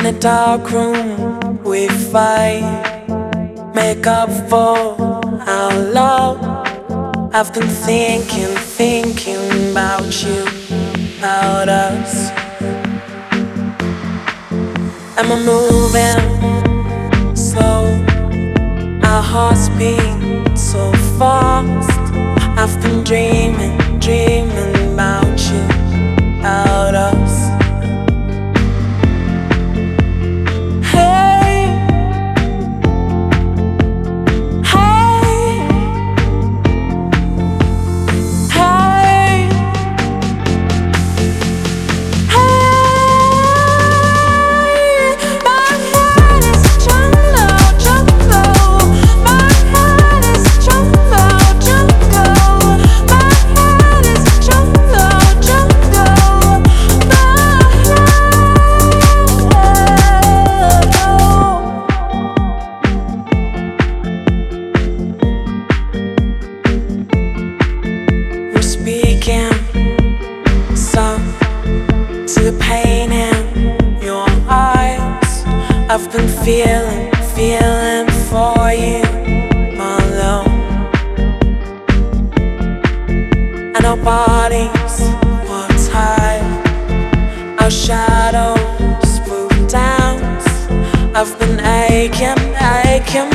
In a dark room we fight, make up for our love. I've been thinking about you, about us. Am I moving slow? Our hearts beat so fast. I've been dreaming about you, about us. Speaking some to the pain in your eyes. I've been feeling for you alone, and our bodies were tied, our shadows moved down. I've been aching